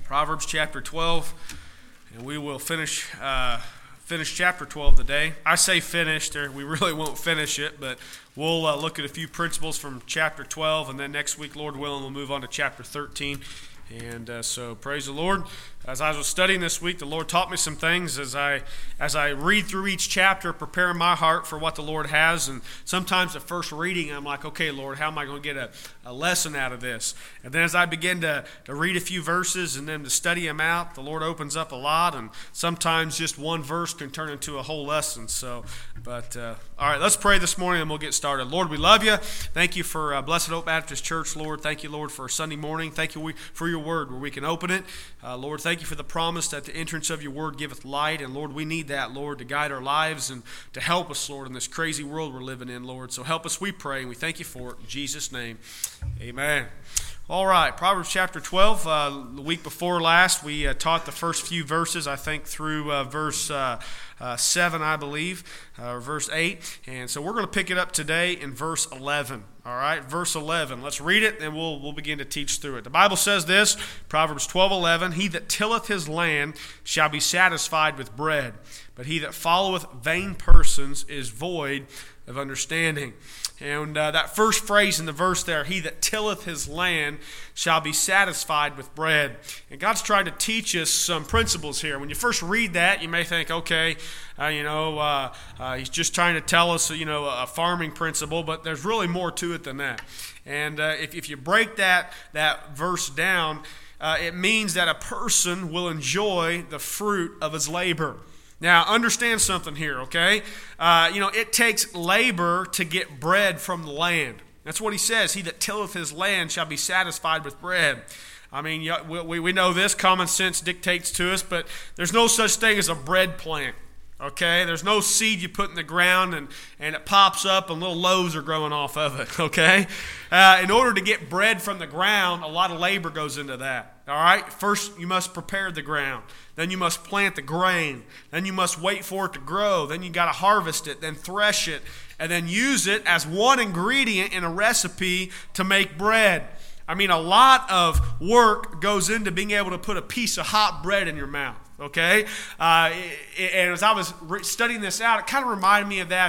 Proverbs chapter 12, and we will finish chapter 12 today. I say finished, we really won't finish it, but we'll look at a few principles from chapter 12, and then next week, Lord willing, we'll move on to chapter 13. And so praise the Lord. As I was studying this week, the Lord taught me some things as I read through each chapter, preparing my heart for what the Lord has. And sometimes at first reading, I'm like, okay, Lord, how am I going to get a lesson out of this? And then as I begin to read a few verses and then to study them out, the Lord opens up a lot. And sometimes just one verse can turn into a whole lesson. So, all right, let's pray this morning and we'll get started. Lord, we love you. Thank you for Blessed Hope Baptist Church, Lord. Thank you, Lord, for Sunday morning. Thank you for your word where we can open it. Lord, thank you for the promise that the entrance of your word giveth light. And Lord, we need that, Lord, to guide our lives and to help us, Lord, in this crazy world we're living in, Lord. So help us, we pray, and we thank you for it. In Jesus' name, amen. All right, Proverbs chapter 12. The week before last, we taught the first few verses, I think, through verse 7, I believe, or verse 8. And so we're going to pick it up today in verse 11. All right, verse 11. Let's read it, and we'll begin to teach through it. The Bible says this, Proverbs 12:11, He that tilleth his land shall be satisfied with bread, but he that followeth vain persons is void of understanding. And that first phrase in the verse there, he that tilleth his land shall be satisfied with bread. And God's trying to teach us some principles here. When you first read that, you may think, okay, he's just trying to tell us, a farming principle, but there's really more to it than that. And if you break that verse down, it means that a person will enjoy the fruit of his labor. Now, understand something here, okay? It takes labor to get bread from the land. That's what he says. He that tilleth his land shall be satisfied with bread. I mean, we know this. Common sense dictates to us, but there's no such thing as a bread plant, okay? There's no seed you put in the ground and it pops up and little loaves are growing off of it, okay? In order to get bread from the ground, a lot of labor goes into that. All right, first you must prepare the ground. Then you must plant the grain. Then you must wait for it to grow. Then you got to harvest it, then thresh it, and then use it as one ingredient in a recipe to make bread. I mean, a lot of work goes into being able to put a piece of hot bread in your mouth. Okay, and as I was studying this out, it kind of reminded me of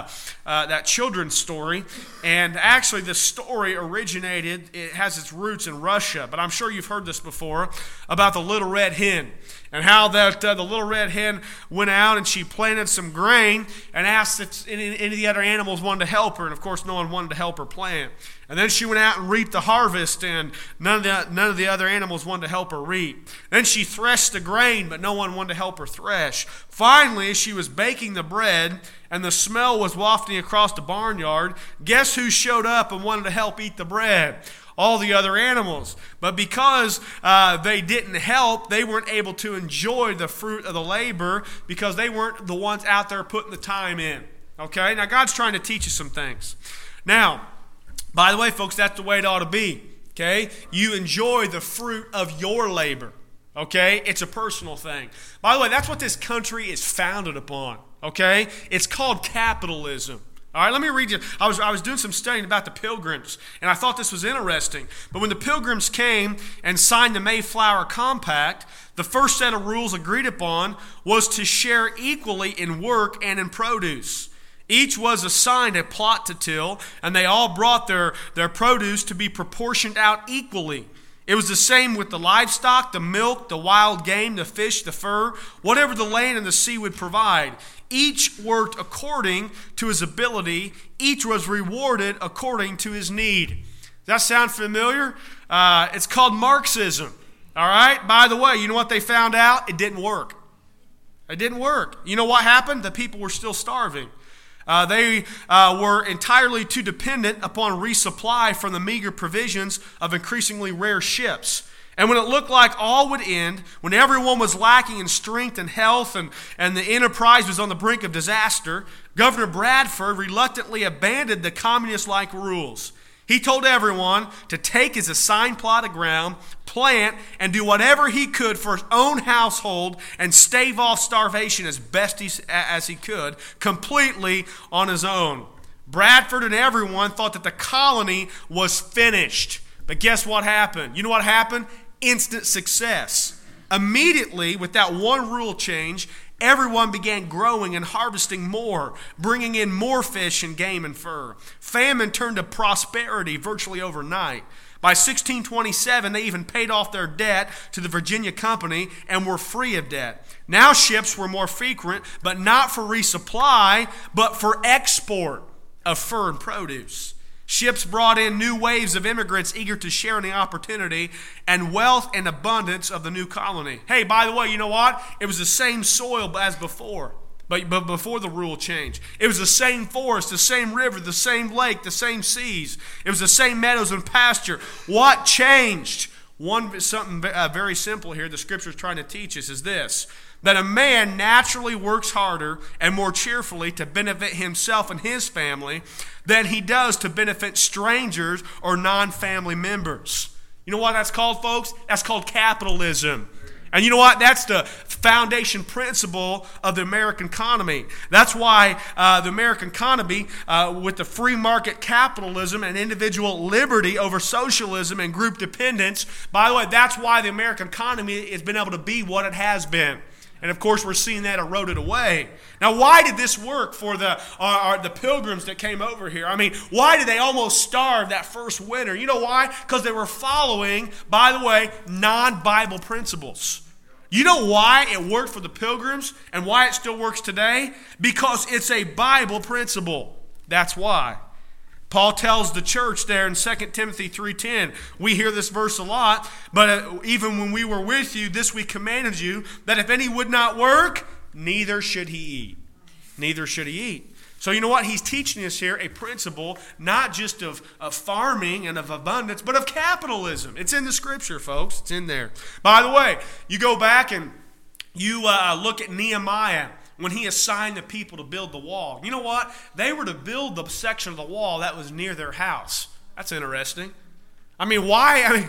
that children's story. And actually, the story originated, it has its roots in Russia, but I'm sure you've heard this before, about the little red hen. And how that the little red hen went out and she planted some grain and asked if any of the other animals wanted to help her. And of course, no one wanted to help her plant. And then she went out and reaped the harvest, and none of the other animals wanted to help her reap. Then she threshed the grain, but no one wanted to help her thresh. Finally, she was baking the bread, and the smell was wafting across the barnyard. Guess who showed up and wanted to help eat the bread? All the other animals. But because they didn't help, they weren't able to enjoy the fruit of the labor because they weren't the ones out there putting the time in. Okay? Now, God's trying to teach you some things. Now, by the way, folks, that's the way it ought to be. Okay? You enjoy the fruit of your labor. Okay? It's a personal thing. By the way, that's what this country is founded upon. Okay? It's called capitalism. All right, let me read you. I was doing some studying about the Pilgrims, and I thought this was interesting. But when the Pilgrims came and signed the Mayflower Compact, the first set of rules agreed upon was to share equally in work and in produce. Each was assigned a plot to till, and they all brought their produce to be proportioned out equally. It was the same with the livestock, the milk, the wild game, the fish, the fur, whatever the land and the sea would provide. Each worked according to his ability. Each was rewarded according to his need. Does that sound familiar? It's called Marxism. All right? By the way, you know what they found out? It didn't work. It didn't work. You know what happened? The people were still starving. They were entirely too dependent upon resupply from the meager provisions of increasingly rare ships. And when it looked like all would end, when everyone was lacking in strength and health and the enterprise was on the brink of disaster, Governor Bradford reluctantly abandoned the communist-like rules. He told everyone to take his assigned plot of ground, plant, and do whatever he could for his own household and stave off starvation as best as he could, completely on his own. Bradford and everyone thought that the colony was finished. But guess what happened? You know what happened? instant success. Immediately, with that one rule change, everyone began growing and harvesting more, bringing in more fish and game and fur. Famine turned to prosperity virtually overnight. By 1627, they even paid off their debt to the Virginia Company and were free of debt. Now ships were more frequent, but not for resupply, but for export of fur and produce. Ships brought in new waves of immigrants eager to share in the opportunity and wealth and abundance of the new colony. Hey, by the way, you know what? It was the same soil as before, but before the rule change. It was the same forest, the same river, the same lake, the same seas. It was the same meadows and pasture. What changed? Something very simple here the Scripture is trying to teach us is this: that a man naturally works harder and more cheerfully to benefit himself and his family than he does to benefit strangers or non-family members. You know what that's called, folks? That's called capitalism. And you know what? That's the foundation principle of the American economy. That's why the American economy, with the free market capitalism and individual liberty over socialism and group dependence, by the way, that's why the American economy has been able to be what it has been. And of course, we're seeing that eroded away. Now, why did this work for the pilgrims that came over here? I mean, why did they almost starve that first winter? You know why? Because they were following, by the way, non-Bible principles. You know why it worked for the pilgrims and why it still works today? Because it's a Bible principle. That's why. Paul tells the church there in 2 Timothy 3:10, we hear this verse a lot, but even when we were with you, this we commanded you, that if any would not work, neither should he eat. Neither should he eat. So you know what? He's teaching us here a principle not just of farming and of abundance, but of capitalism. It's in the Scripture, folks. It's in there. By the way, you go back and you look at Nehemiah, when he assigned the people to build the wall. You know what? They were to build the section of the wall that was near their house. That's interesting. I mean, why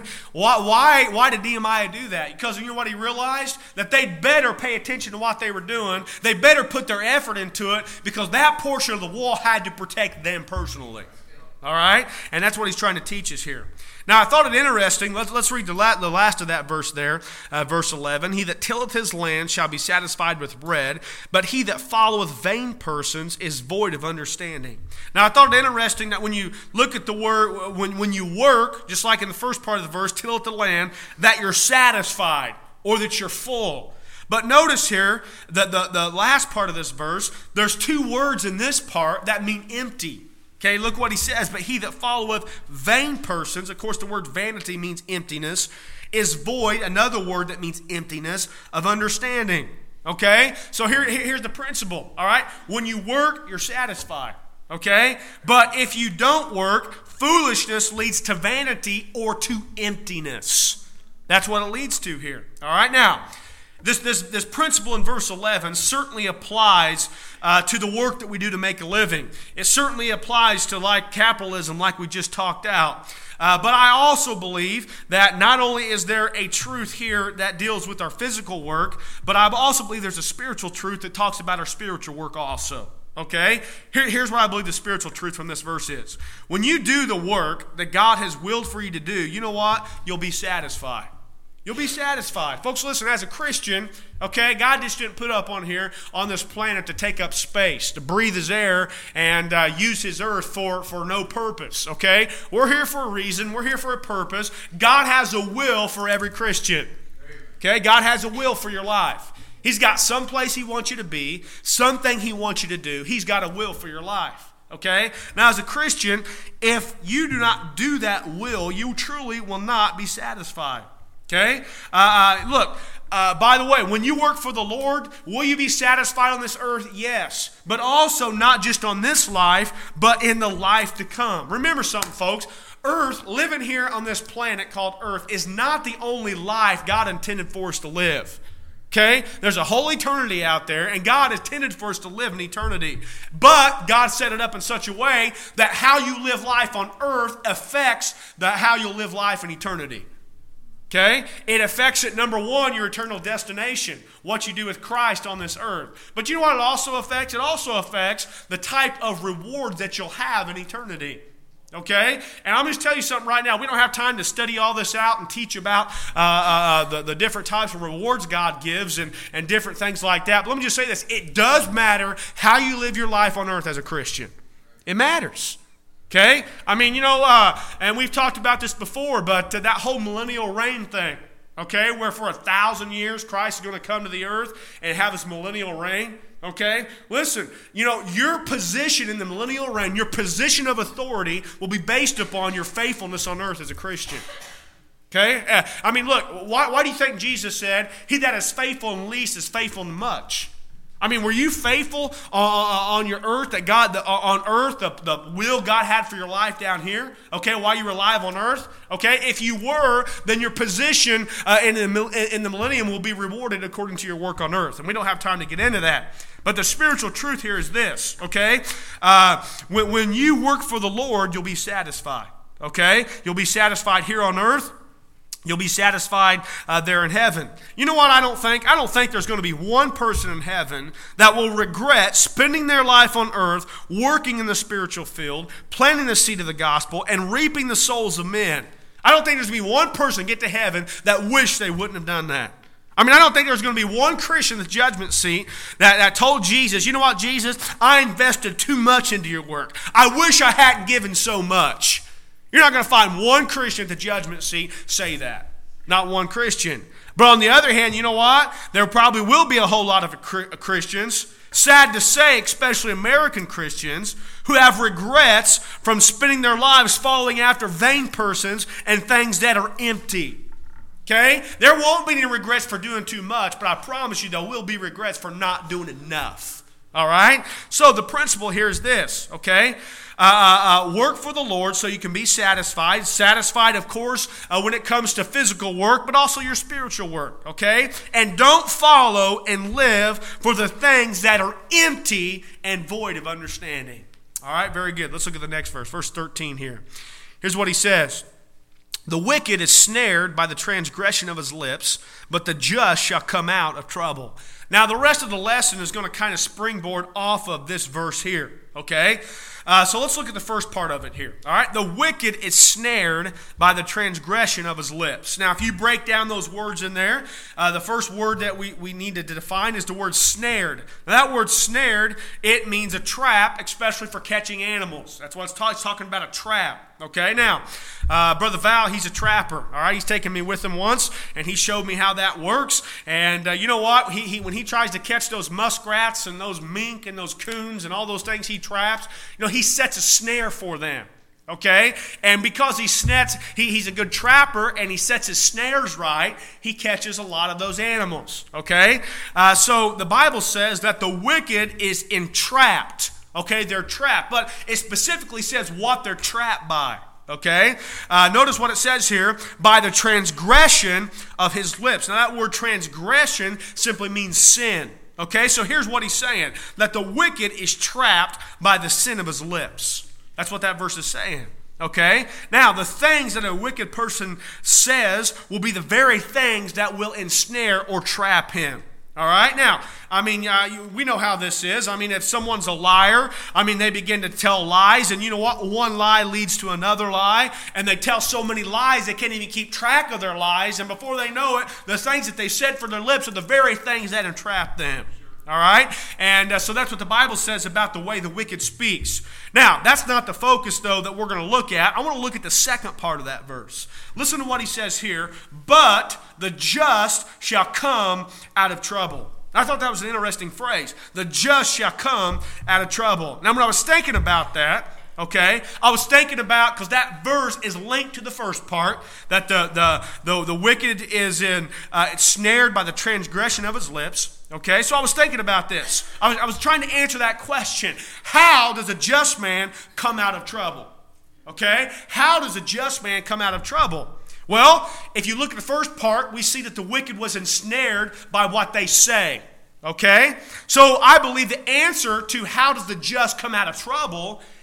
did Nehemiah do that? Because you know what he realized? That they'd better pay attention to what they were doing. They better put their effort into it because that portion of the wall had to protect them personally. All right? And that's what he's trying to teach us here. Now, I thought it interesting. Let's read the last of that verse there, verse 11. He that tilleth his land shall be satisfied with bread, but he that followeth vain persons is void of understanding. Now, I thought it interesting that when you look at the word, when you work, just like in the first part of the verse, tilleth the land, that you're satisfied or that you're full. But notice here that the last part of this verse, there's two words in this part that mean empty. Okay, look what he says. But he that followeth vain persons, of course the word vanity means emptiness, is void, another word that means emptiness, of understanding. Okay, so here's the principle, all right? When you work, you're satisfied, okay? But if you don't work, foolishness leads to vanity or to emptiness. That's what it leads to here, all right? Now, this principle in verse 11 certainly applies to the work that we do to make a living. It certainly applies to like capitalism, like we just talked out. But I also believe that not only is there a truth here that deals with our physical work, but I also believe there's a spiritual truth that talks about our spiritual work also. Okay? Here's what I believe the spiritual truth from this verse is. When you do the work that God has willed for you to do, you know what? You'll be satisfied. You'll be satisfied. Folks, listen, as a Christian, okay, God just didn't put up on here, on this planet to take up space, to breathe his air and use his earth for no purpose, okay? We're here for a reason. We're here for a purpose. God has a will for every Christian, okay? God has a will for your life. He's got some place he wants you to be, something he wants you to do. He's got a will for your life. Okay? Now, as a Christian, if you do not do that will, you truly will not be satisfied. Okay? Look, by the way, when you work for the Lord, will you be satisfied on this earth? Yes. But also not just on this life, but in the life to come. Remember something, folks. Earth, living here on this planet called Earth, is not the only life God intended for us to live. Okay? There's a whole eternity out there, and God intended for us to live in eternity. But God set it up in such a way that how you live life on earth affects how you'll live life in eternity. Okay? It affects it, number one, your eternal destination, what you do with Christ on this earth. But you know what it also affects? It also affects the type of reward that you'll have in eternity. Okay? And I'm just tell you something right now. We don't have time to study all this out and teach about the different types of rewards God gives and different things like that. But let me just say this. It does matter how you live your life on earth as a Christian. It matters. Okay? I mean, and we've talked about this before, but that whole millennial reign thing, okay, where for 1,000 years Christ is going to come to the earth and have his millennial reign. Okay? Listen, your position in the millennial reign, your position of authority will be based upon your faithfulness on earth as a Christian. Okay? I mean, look, why do you think Jesus said, he that is faithful in least is faithful in much? I mean, were you faithful on your earth, that God, on earth, the will God had for your life down here? Okay, while you were alive on earth? Okay, if you were, then your position in the millennium will be rewarded according to your work on earth. And we don't have time to get into that. But the spiritual truth here is this, okay? When you work for the Lord, you'll be satisfied, okay? You'll be satisfied here on earth. You'll be satisfied there in heaven. You know what I don't think? I don't think there's going to be one person in heaven that will regret spending their life on earth, working in the spiritual field, planting the seed of the gospel, and reaping the souls of men. I don't think there's going to be one person get to heaven that wish they wouldn't have done that. I mean, I don't think there's going to be one Christian in the judgment seat that told Jesus, you know what, Jesus, I invested too much into your work. I wish I hadn't given so much. You're not going to find one Christian at the judgment seat say that. Not one Christian. But on the other hand, you know what? There probably will be a whole lot of Christians, sad to say, especially American Christians, who have regrets from spending their lives following after vain persons and things that are empty. Okay? There won't be any regrets for doing too much, but I promise you there will be regrets for not doing enough. All right? So the principle here is this, okay? Work for the Lord so you can be satisfied. Satisfied, of course, when it comes to physical work, but also your spiritual work, okay? And don't follow and live for the things that are empty and void of understanding. All right? Very good. Let's look at the next verse, verse 13 here. Here's what he says. The wicked is snared by the transgression of his lips, but the just shall come out of trouble. Now, the rest of the lesson is going to kind of springboard off of this verse here, okay? So let's look at the first part of it here, all right? The wicked is snared by the transgression of his lips. Now, if you break down those words in there, the first word that we need to define is the word snared. Now, that word snared, it means a trap, especially for catching animals. That's what it's talking about, a trap. Okay, now, Brother Val, he's a trapper, all right? He's taken me with him once, and he showed me how that works. And you know what? When he tries to catch those muskrats and those mink and those coons and all those things he traps, he sets a snare for them, okay? And because he's a good trapper and he sets his snares right, he catches a lot of those animals, okay? So the Bible says that the wicked is entrapped. Okay, they're trapped, but it specifically says what they're trapped by. Okay, notice what it says here, by the transgression of his lips. Now that word transgression simply means sin. Okay, so here's what he's saying, that the wicked is trapped by the sin of his lips. That's what that verse is saying. Okay, now the things that a wicked person says will be the very things that will ensnare or trap him. All right, now, we know how this is. If someone's a liar, they begin to tell lies, and you know what? One lie leads to another lie, and they tell so many lies they can't even keep track of their lies, and before they know it, the things that they said for their lips are the very things that entrap them. All right? And so that's what the Bible says about the way the wicked speaks. Now, that's not the focus, though, that we're going to look at. I want to look at the second part of that verse. Listen to what he says here. But the just shall come out of trouble. I thought that was an interesting phrase. The just shall come out of trouble. Now, when I was thinking about that, okay, I was thinking about, because that verse is linked to the first part, that the wicked is snared by the transgression of his lips. Okay, so I was thinking about this. I was trying to answer that question. How does a just man come out of trouble? Okay, how does a just man come out of trouble? Well, if you look at the first part, we see that the wicked was ensnared by what they say. Okay, so I believe the answer to how does the just come out of trouble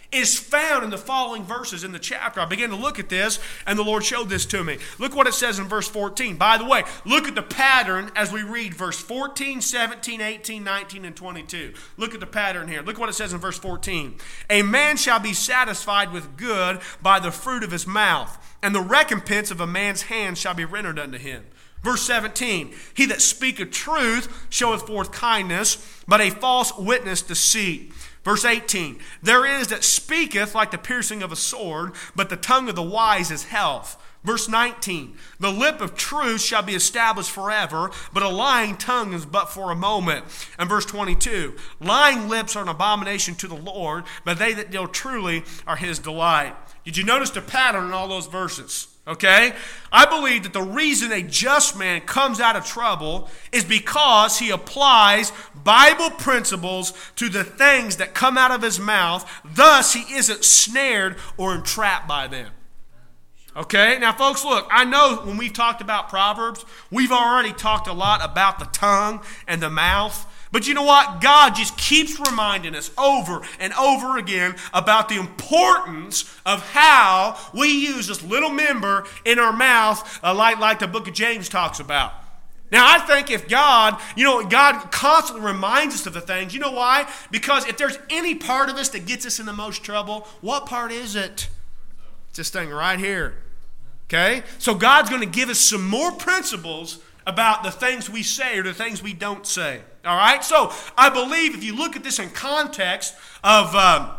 is found in the following verses in the chapter. I began to look at this, and the Lord showed this to me. Look what it says in verse 14. By the way, look at the pattern as we read verse 14, 17, 18, 19, and 22. Look at the pattern here. Look what it says in verse 14. A man shall be satisfied with good by the fruit of his mouth, and the recompense of a man's hand shall be rendered unto him. Verse 17, he that speaketh truth showeth forth kindness, but a false witness deceit. Verse 18, there is that speaketh like the piercing of a sword, but the tongue of the wise is health. Verse 19, the lip of truth shall be established forever, but a lying tongue is but for a moment. And verse 22, lying lips are an abomination to the Lord, but they that deal truly are his delight. Did you notice the pattern in all those verses? Okay? I believe that the reason a just man comes out of trouble is because he applies Bible principles to the things that come out of his mouth. Thus, he isn't snared or entrapped by them. Okay? Now, folks, look, I know when we've talked about Proverbs, we've already talked a lot about the tongue and the mouth. But you know what? God just keeps reminding us over and over again about the importance of how we use this little member in our mouth, like the book of James talks about. Now, I think if God constantly reminds us of the things. You know why? Because if there's any part of us that gets us in the most trouble, what part is it? It's this thing right here. Okay? So God's going to give us some more principles about the things we say or the things we don't say. All right? So I believe if you look at this in context of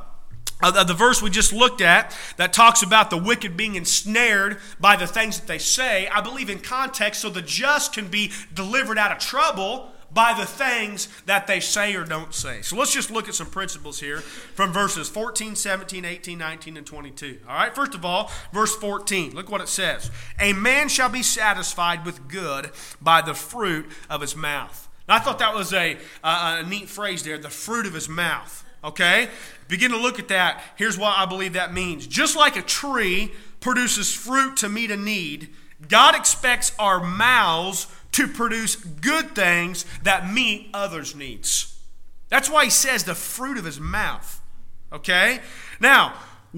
the verse we just looked at that talks about the wicked being ensnared by the things that they say, I believe in context so the just can be delivered out of trouble by the things that they say or don't say. So let's just look at some principles here from verses 14, 17, 18, 19, and 22. All right, first of all, verse 14. Look what it says. A man shall be satisfied with good by the fruit of his mouth. Now, I thought that was a neat phrase there, the fruit of his mouth. Okay? Begin to look at that. Here's what I believe that means. Just like a tree produces fruit to meet a need, God expects our mouths to produce good things that meet others' needs. That's why he says the fruit of his mouth. Okay? Now,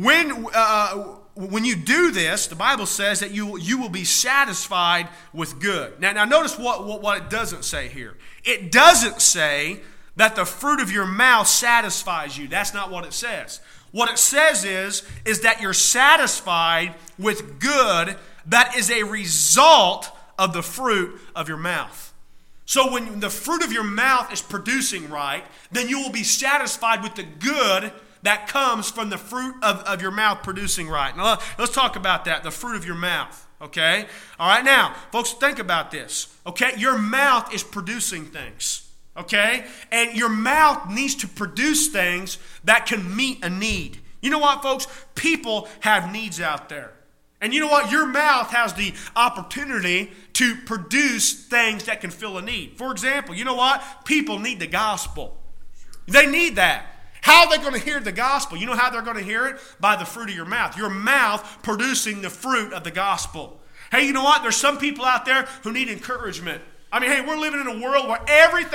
when you do this, the Bible says that you will be satisfied with good. Now notice what it doesn't say here. It doesn't say that the fruit of your mouth satisfies you. That's not what it says. What it says is that you're satisfied with good that is a result of the fruit of your mouth. So when the fruit of your mouth is producing right, then you will be satisfied with the good that comes from the fruit of your mouth producing right. Now let's talk about that, the fruit of your mouth. Okay? All right, now, folks, think about this. Okay? Your mouth is producing things. Okay? And your mouth needs to produce things that can meet a need. You know what, folks? People have needs out there. And you know what? Your mouth has the opportunity to produce things that can fill a need. For example, you know what? People need the gospel. They need that. How are they going to hear the gospel? You know how they're going to hear it? By the fruit of your mouth. Your mouth producing the fruit of the gospel. Hey, you know what? There's some people out there who need encouragement. I mean, hey, we're living in a world where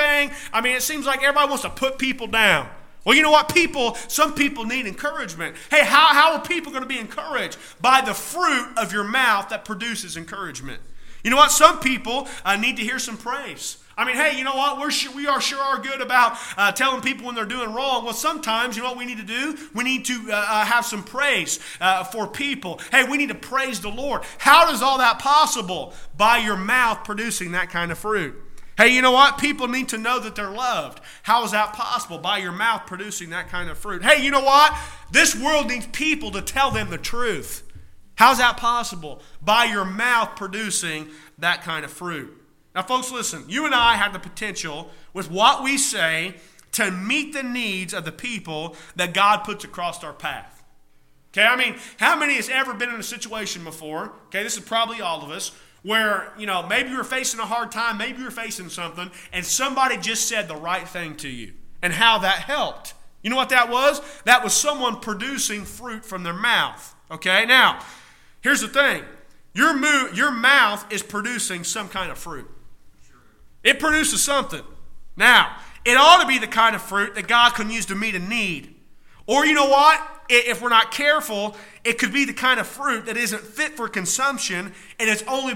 it seems like everybody wants to put people down. Well, you know what? Some people need encouragement. Hey, how are people going to be encouraged? By the fruit of your mouth that produces encouragement. You know what? Some people need to hear some praise. I mean, hey, you know what? We are good about telling people when they're doing wrong. Well, sometimes, you know what we need to do? We need to have some praise for people. Hey, we need to praise the Lord. How is all that possible? By your mouth producing that kind of fruit. Hey, you know what? People need to know that they're loved. How is that possible? By your mouth producing that kind of fruit. Hey, you know what? This world needs people to tell them the truth. How's that possible? By your mouth producing that kind of fruit. Now, folks, listen. You and I have the potential with what we say to meet the needs of the people that God puts across our path. Okay, I mean, how many has ever been in a situation before? Okay, this is probably all of us. Where, maybe you were facing a hard time, maybe you were facing something, and somebody just said the right thing to you. And how that helped. You know what that was? That was someone producing fruit from their mouth. Okay, now, here's the thing. Your mouth is producing some kind of fruit. It produces something. Now, it ought to be the kind of fruit that God can use to meet a need. Or you know what? if we're not careful, it could be the kind of fruit that isn't fit for consumption, and is only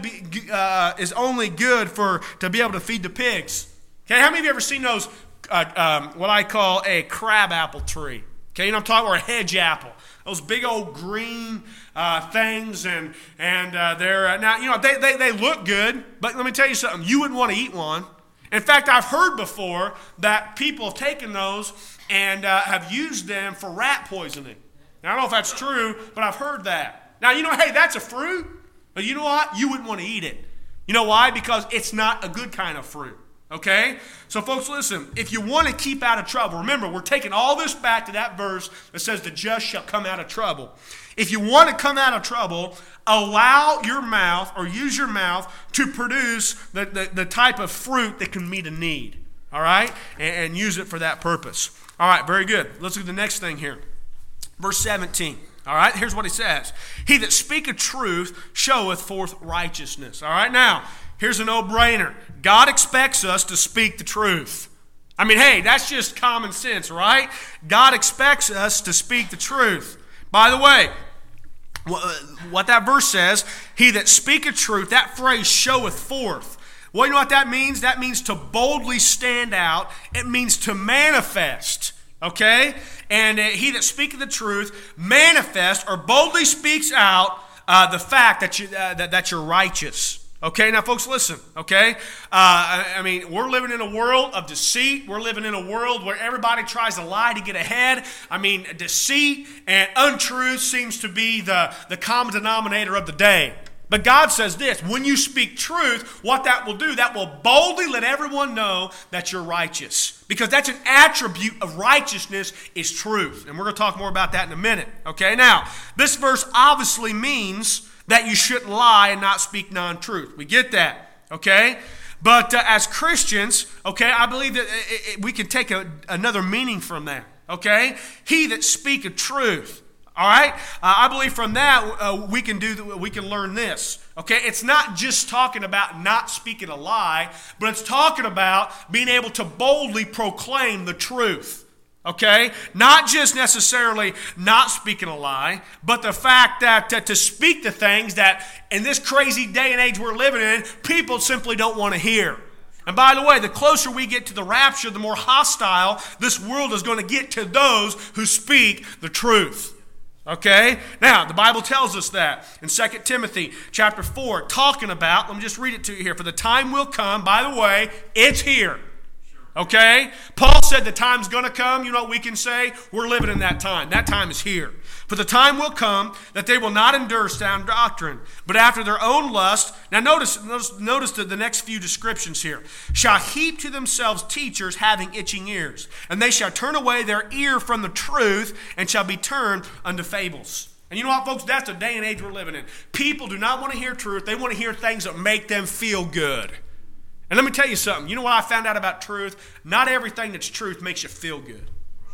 good to be able to feed the pigs. Okay, how many of you ever seen those, what I call a crab apple tree? Okay, you know what I'm talking about, or a hedge apple. Those big old green things, and they're, now, you know, they look good, but let me tell you something, you wouldn't want to eat one. In fact, I've heard before that people have taken those and have used them for rat poisoning. Now, I don't know if that's true, but I've heard that. Now, you know, hey, that's a fruit, but you know what? You wouldn't want to eat it. You know why? Because it's not a good kind of fruit. Okay? So, folks, listen, if you want to keep out of trouble, remember, we're taking all this back to that verse that says the just shall come out of trouble. If you want to come out of trouble, allow your mouth or use your mouth to produce the type of fruit that can meet a need. All right? And use it for that purpose. All right, very good. Let's look at the next thing here. Verse 17. All right, here's what he says. He that speaketh truth showeth forth righteousness. All right, now, here's a no-brainer. God expects us to speak the truth. I mean, hey, that's just common sense, right? God expects us to speak the truth. By the way, what that verse says, he that speaketh truth, that phrase showeth forth. Well, you know what that means? That means to boldly stand out. It means to manifest, okay? And he that speaketh the truth manifests or boldly speaks out the fact that you're righteous. Okay, now folks, listen, okay? I mean, we're living in a world of deceit. We're living in a world where everybody tries to lie to get ahead. I mean, deceit and untruth seems to be the common denominator of the day. But God says this, when you speak truth, what that will do, that will boldly let everyone know that you're righteous. Because that's an attribute of righteousness is truth. And we're going to talk more about that in a minute. Okay, now, this verse obviously means that you shouldn't lie and not speak non-truth. We get that, okay? But as Christians, okay, I believe that we can take another meaning from that, okay? He that speaketh truth, all right? I believe from that we can learn this, okay? It's not just talking about not speaking a lie, but it's talking about being able to boldly proclaim the truth. Okay? Not just necessarily not speaking a lie, but the fact that to speak the things that in this crazy day and age we're living in, people simply don't want to hear. And by the way, the closer we get to the rapture, the more hostile this world is going to get to those who speak the truth. Okay? Now, the Bible tells us that in 2 Timothy chapter 4, talking about, let me just read it to you here. For the time will come, by the way, it's here. Okay? Paul said the time's going to come. You know what we can say? We're living in that time. That time is here. For the time will come that they will not endure sound doctrine, but after their own lust. Now notice the next few descriptions here. Shall heap to themselves teachers having itching ears, and they shall turn away their ear from the truth, and shall be turned unto fables. And you know what, folks? That's the day and age we're living in. People do not want to hear truth. They want to hear things that make them feel good. And let me tell you something. You know what I found out about truth? Not everything that's truth makes you feel good.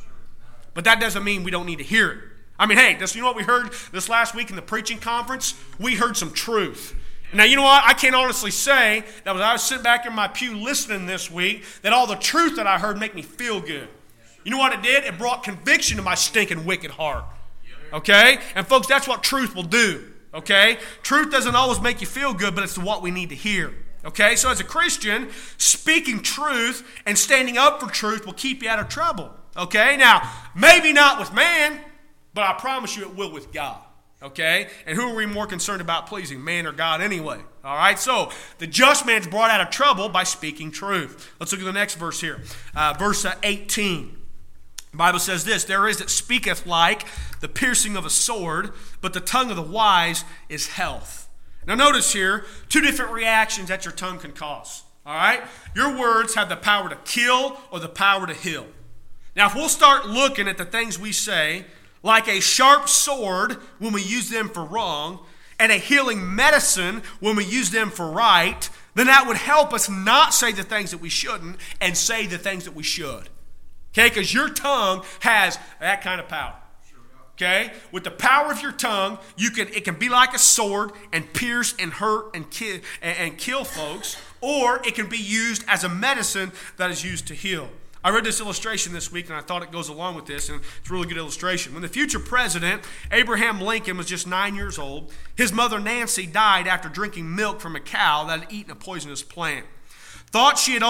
But that doesn't mean we don't need to hear it. I mean, hey, you know what we heard this last week in the preaching conference? We heard some truth. Now, you know what? I can't honestly say that when I was sitting back in my pew listening this week, that all the truth that I heard make me feel good. You know what it did? It brought conviction to my stinking wicked heart. Okay? And folks, that's what truth will do. Okay? Truth doesn't always make you feel good, but it's what we need to hear. Okay, so as a Christian, speaking truth and standing up for truth will keep you out of trouble. Okay, now, maybe not with man, but I promise you it will with God. Okay, and who are we more concerned about pleasing, man or God anyway? All right, so the just man's brought out of trouble by speaking truth. Let's look at the next verse here. Verse 18. The Bible says this, there is that speaketh like the piercing of a sword, but the tongue of the wise is health. Now notice here, two different reactions that your tongue can cause. All right? Your words have the power to kill or the power to heal. Now if we'll start looking at the things we say, like a sharp sword when we use them for wrong, and a healing medicine when we use them for right, then that would help us not say the things that we shouldn't and say the things that we should. Okay? Because your tongue has that kind of power. Okay? With the power of your tongue, it can be like a sword and pierce and hurt and kill folks, or it can be used as a medicine that is used to heal. I read this illustration this week, and I thought it goes along with this, and it's a really good illustration. When the future president, Abraham Lincoln, was just 9 years old, his mother Nancy died after drinking milk from a cow that had eaten a poisonous plant. Though she had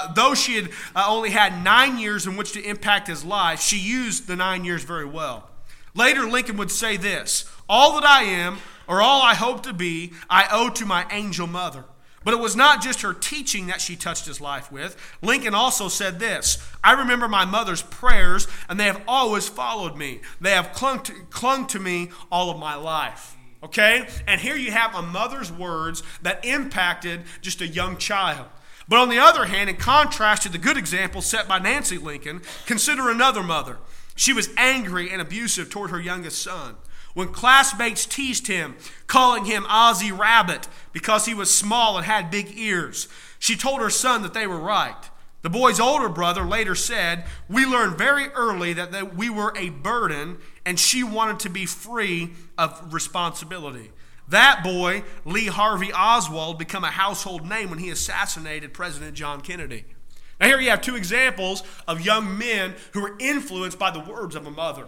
only had 9 years in which to impact his life, she used the 9 years very well. Later, Lincoln would say this: "All that I am, or all I hope to be, I owe to my angel mother." But it was not just her teaching that she touched his life with. Lincoln also said this: "I remember my mother's prayers, and they have always followed me. They have clung to me all of my life." Okay? And here you have a mother's words that impacted just a young child. But on the other hand, in contrast to the good example set by Nancy Lincoln, consider another mother. She was angry and abusive toward her youngest son. When classmates teased him, calling him Ozzie Rabbit because he was small and had big ears, she told her son that they were right. The boy's older brother later said, "We learned very early that we were a burden, and she wanted to be free of responsibility." That boy, Lee Harvey Oswald, became a household name when he assassinated President John Kennedy. Now here you have two examples of young men who were influenced by the words of a mother.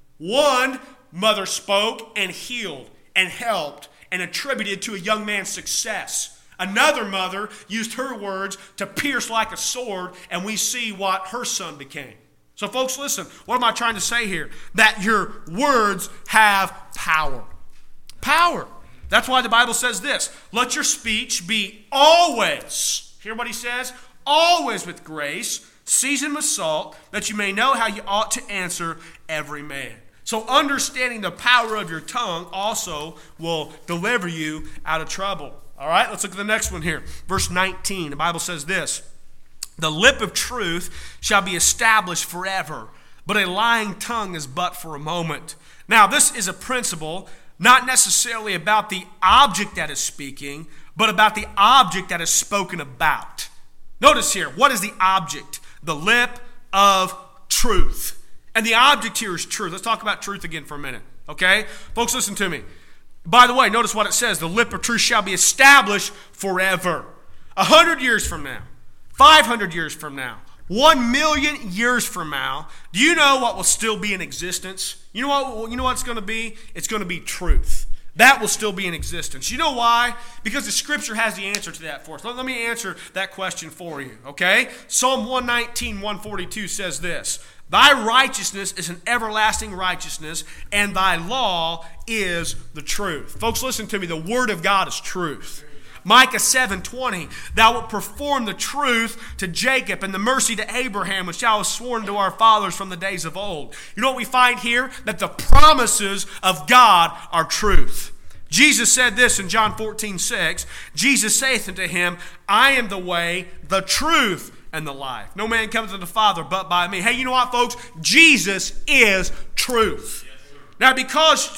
One mother spoke and healed and helped and attributed to a young man's success. Another mother used her words to pierce like a sword, and we see what her son became. So folks, listen, what am I trying to say here? That your words have power. Power. That's why the Bible says this: "Let your speech be always," hear what he says, "always with grace, seasoned with salt, that you may know how you ought to answer every man." So understanding the power of your tongue also will deliver you out of trouble. All right, let's look at the next one here. Verse 19, the Bible says this: "The lip of truth shall be established forever, but a lying tongue is but for a moment." Now, this is a principle not necessarily about the object that is speaking, but about the object that is spoken about. Notice here, what is the object? The lip of truth. And the object here is truth. Let's talk about truth again for a minute, okay? Folks, listen to me. By the way, notice what it says: "The lip of truth shall be established forever." 100 years from now, 500 years from now, 1 million years from now, do you know what will still be in existence? You know what it's going to be? It's going to be truth. That will still be in existence. You know why? Because the Scripture has the answer to that for us. Let me answer that question for you, okay? Psalm 119, 142 says this: "Thy righteousness is an everlasting righteousness, and thy law is the truth." Folks, listen to me. The Word of God is truth. Micah 7:20, "Thou wilt perform the truth to Jacob and the mercy to Abraham, which thou hast sworn to our fathers from the days of old." You know what we find here? That the promises of God are truth. Jesus said this in John 14:6. "Jesus saith unto him, I am the way, the truth, and the life. No man comes to the Father but by me." Hey, you know what, folks? Jesus is truth. Now, because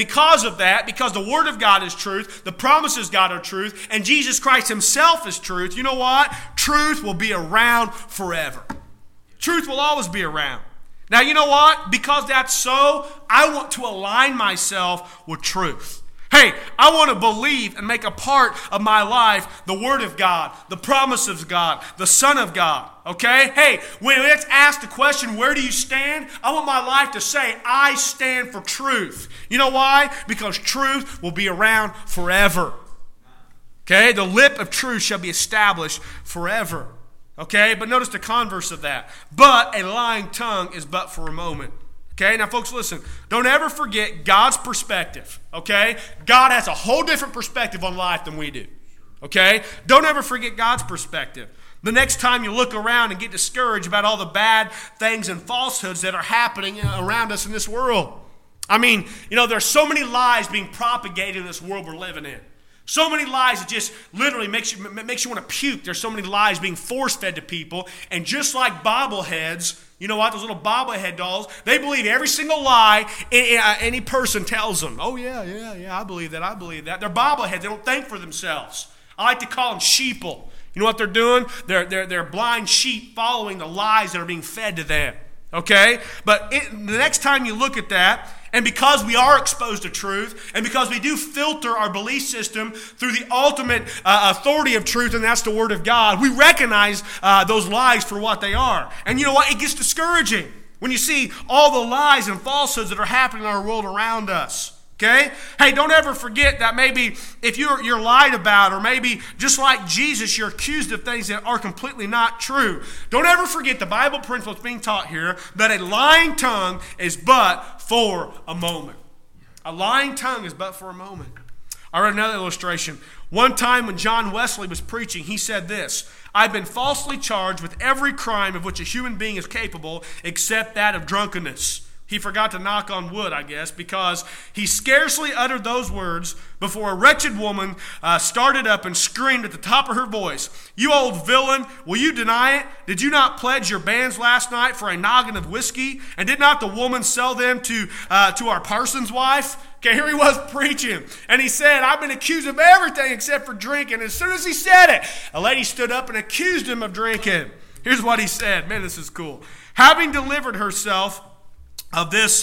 of that, because the Word of God is truth, the promises of God are truth, and Jesus Christ Himself is truth, you know what? Truth will be around forever. Truth will always be around. Now, you know what? Because that's so, I want to align myself with truth. Hey, I want to believe and make a part of my life the Word of God, the promises of God, the Son of God. Okay? Hey, when it's asked the question, where do you stand? I want my life to say, I stand for truth. You know why? Because truth will be around forever. Okay? The lip of truth shall be established forever. Okay? But notice the converse of that. "But a lying tongue is but for a moment." Okay, now folks, listen. Don't ever forget God's perspective. Okay? God has a whole different perspective on life than we do. Okay? Don't ever forget God's perspective. The next time you look around and get discouraged about all the bad things and falsehoods that are happening around us in this world. I mean, there's so many lies being propagated in this world we're living in. So many lies that just literally makes you want to puke. There's so many lies being force-fed to people. And just like bobbleheads, you know what? Those little bobblehead dolls, they believe every single lie any person tells them. "Oh, yeah, I believe that. They're bobbleheads. They don't think for themselves. I like to call them sheeple. You know what they're doing? They're blind sheep following the lies that are being fed to them. Okay? But the next time you look at that, and because we are exposed to truth, and because we do filter our belief system through the ultimate authority of truth, and that's the Word of God, we recognize those lies for what they are. And you know what? It gets discouraging when you see all the lies and falsehoods that are happening in our world around us. Okay? Hey, don't ever forget that maybe if you're lied about, or maybe just like Jesus, you're accused of things that are completely not true. Don't ever forget the Bible principle that's being taught here, that a lying tongue is but for a moment. A lying tongue is but for a moment. I read another illustration. One time when John Wesley was preaching, he said this: I've been falsely charged with every crime of which a human being is capable except that of drunkenness. He forgot to knock on wood, I guess, because he scarcely uttered those words before a wretched woman started up and screamed at the top of her voice, "You old villain, will you deny it? Did you not pledge your bands last night for a noggin of whiskey? And did not the woman sell them to our parson's wife?" Okay, here he was preaching, and he said, "I've been accused of everything except for drinking." As soon as he said it, a lady stood up and accused him of drinking. Here's what he said. Man, this is cool. Having delivered herself of this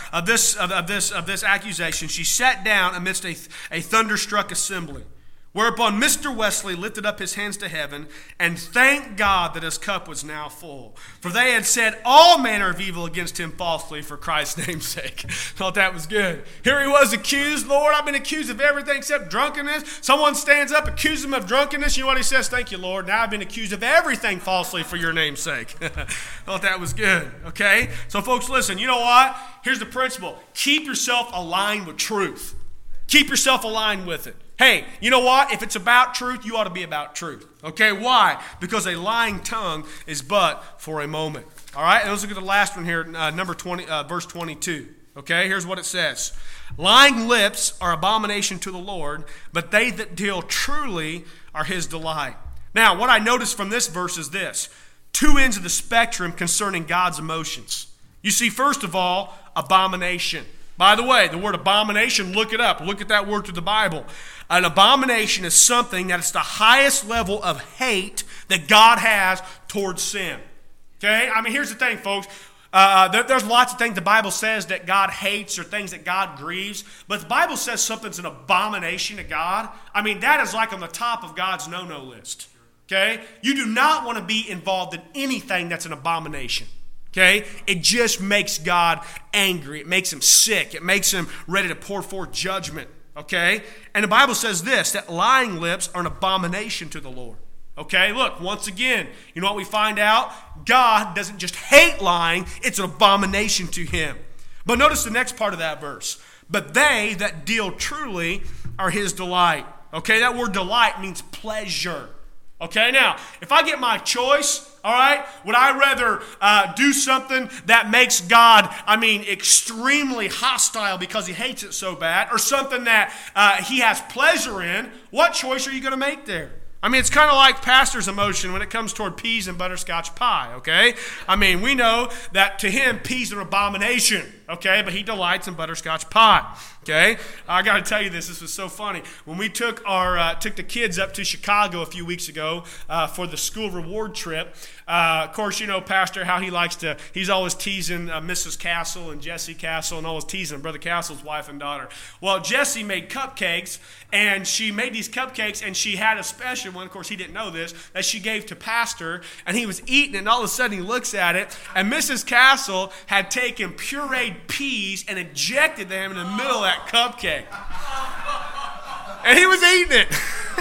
accusation, she sat down amidst a thunderstruck assembly. Whereupon Mr. Wesley lifted up his hands to heaven and thanked God that his cup was now full. For they had said all manner of evil against him falsely for Christ's name's sake. Thought that was good. Here he was accused. Lord, I've been accused of everything except drunkenness. Someone stands up, accuses him of drunkenness. You know what he says? Thank you, Lord. Now I've been accused of everything falsely for your name's sake. Thought that was good. Okay? So folks, listen. You know what? Here's the principle. Keep yourself aligned with truth. Keep yourself aligned with it. Hey, you know what? If it's about truth, you ought to be about truth. Okay, why? Because a lying tongue is but for a moment. All right, and let's look at the last one here, number 20, verse 22. Okay, here's what it says. Lying lips are abomination to the Lord, but they that deal truly are his delight. Now, what I notice from this verse is this. Two ends of the spectrum concerning God's emotions. You see, first of all, abomination. By the way, the word abomination, look it up. Look at that word through the Bible. An abomination is something that is the highest level of hate that God has towards sin. Okay? I mean, here's the thing, folks. There's lots of things the Bible says that God hates or things that God grieves. But the Bible says something's an abomination to God. I mean, that is like on the top of God's no-no list. Okay? You do not want to be involved in anything that's an abomination. Okay? It just makes God angry. It makes him sick. It makes him ready to pour forth judgment. Okay? And the Bible says this, that lying lips are an abomination to the Lord. Okay? Look, once again, you know what we find out? God doesn't just hate lying, it's an abomination to him. But notice the next part of that verse. But they that deal truly are his delight. Okay? That word delight means pleasure. Okay? Now, if I get my choice, all right, would I rather do something that makes God, extremely hostile because he hates it so bad, or something that he has pleasure in? What choice are you going to make there? I mean, it's kind of like pastor's emotion when it comes toward peas and butterscotch pie, okay? I mean, we know that to him, peas are an abomination, okay? But he delights in butterscotch pie, okay? I got to tell you this was so funny. When we took the kids up to Chicago a few weeks ago for the school reward trip, of course, you know, Pastor, how he's always teasing Mrs. Castle and Jesse Castle and always teasing Brother Castle's wife and daughter. Well, Jesse made cupcakes, and she made these cupcakes, and she had a special one, of course, he didn't know this, that she gave to Pastor, and he was eating it, and all of a sudden he looks at it, and Mrs. Castle had taken pureed peas and injected them in the middle of that cupcake. And he was eating it.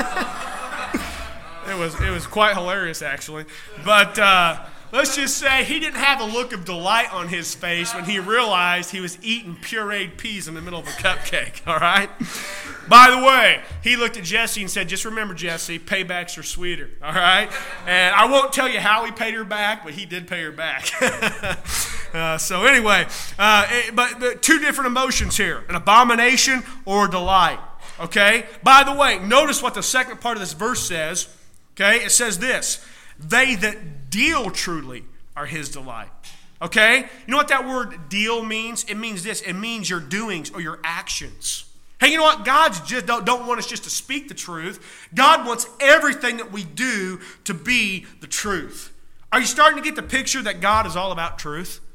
It was quite hilarious, actually. But let's just say he didn't have a look of delight on his face when he realized he was eating pureed peas in the middle of a cupcake, all right? By the way, he looked at Jesse and said, just remember, Jesse, paybacks are sweeter, all right? And I won't tell you how he paid her back, but he did pay her back. So anyway, but two different emotions here, an abomination or delight, okay? By the way, notice what the second part of this verse says. Okay, it says this, they that deal truly are his delight. Okay, you know what that word deal means? It means this, it means your doings or your actions. Hey, you know what? God just don't want us just to speak the truth. God wants everything that we do to be the truth. Are you starting to get the picture that God is all about truth?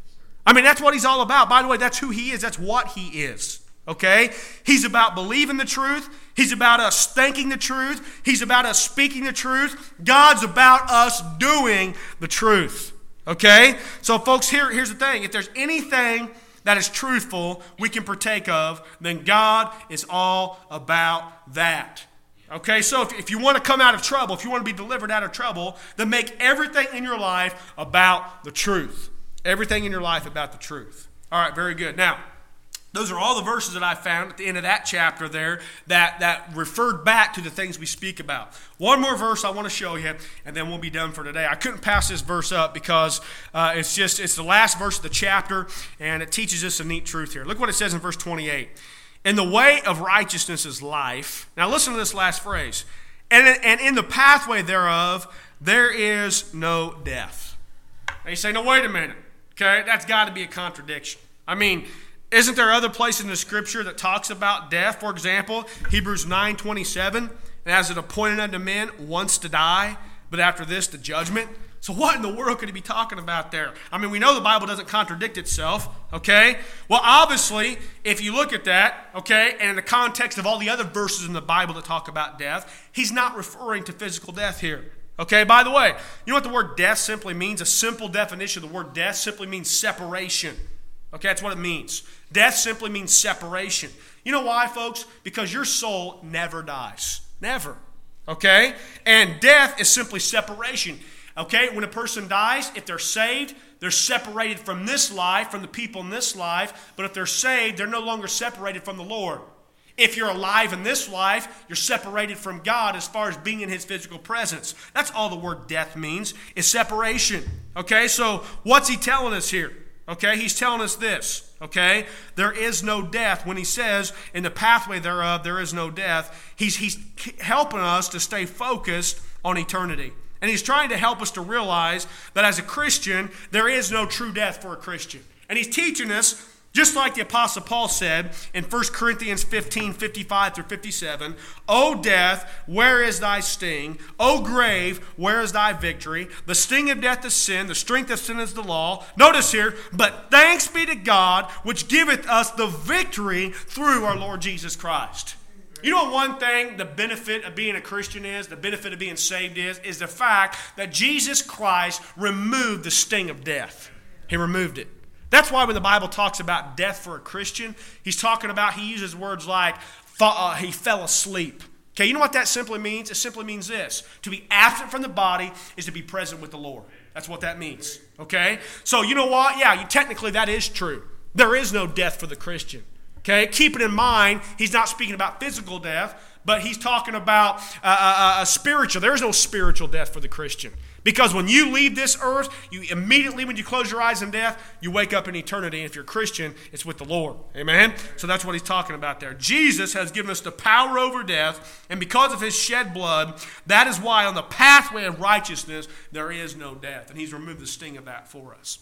I mean, that's what he's all about. By the way, that's who he is. That's what he is. Okay? He's about believing the truth. He's about us thinking the truth. He's about us speaking the truth. God's about us doing the truth. Okay? So, folks, here's the thing. If there's anything that is truthful we can partake of, then God is all about that. Okay? So, if you want to come out of trouble, if you want to be delivered out of trouble, then make everything in your life about the truth. Everything in your life about the truth. All right, very good. Now, those are all the verses that I found at the end of that chapter there that referred back to the things we speak about. One more verse I want to show you, and then we'll be done for today. I couldn't pass this verse up because it's the last verse of the chapter, and it teaches us a neat truth here. Look what it says in verse 28. "In the way of righteousness is life." Now listen to this last phrase. And in the pathway thereof, there is no death. Now you say, no, wait a minute. Okay, that's got to be a contradiction. I mean, isn't there other places in the Scripture that talks about death? For example, Hebrews 9:27, "And as it appointed unto men once to die, but after this the judgment." So what in the world could he be talking about there? I mean, we know the Bible doesn't contradict itself, okay? Well, obviously, if you look at that, okay, and in the context of all the other verses in the Bible that talk about death, he's not referring to physical death here. Okay, by the way, you know what the word death simply means? A simple definition of the word death simply means separation. Okay, that's what it means. Death simply means separation. You know why, folks? Because your soul never dies. Never. Okay? And death is simply separation. Okay, when a person dies, if they're saved, they're separated from this life, from the people in this life. But if they're saved, they're no longer separated from the Lord. If you're alive in this life, you're separated from God as far as being in His physical presence. That's all the word death means, is separation. Okay, so what's he telling us here? Okay, he's telling us this. Okay, there is no death. When he says, "In the pathway thereof, there is no death," he's helping us to stay focused on eternity. And he's trying to help us to realize that as a Christian, there is no true death for a Christian. And he's teaching us, just like the Apostle Paul said in 1 Corinthians 15:55-57, "O death, where is thy sting? O grave, where is thy victory? The sting of death is sin, the strength of sin is the law." Notice here, "But thanks be to God, which giveth us the victory through our Lord Jesus Christ." You know one thing the benefit of being a Christian is, the benefit of being saved is the fact that Jesus Christ removed the sting of death. He removed it. That's why when the Bible talks about death for a Christian, he uses words like, he fell asleep. Okay, you know what that simply means? It simply means this. To be absent from the body is to be present with the Lord. That's what that means. Okay? So you know what? Yeah, technically that is true. There is no death for the Christian. Okay? Keep it in mind, he's not speaking about physical death, but he's talking about a spiritual. There is no spiritual death for the Christian. Because when you leave this earth, you immediately, when you close your eyes in death, you wake up in eternity. And if you're a Christian, it's with the Lord. Amen? So that's what he's talking about there. Jesus has given us the power over death, and because of his shed blood, that is why on the pathway of righteousness, there is no death. And he's removed the sting of that for us.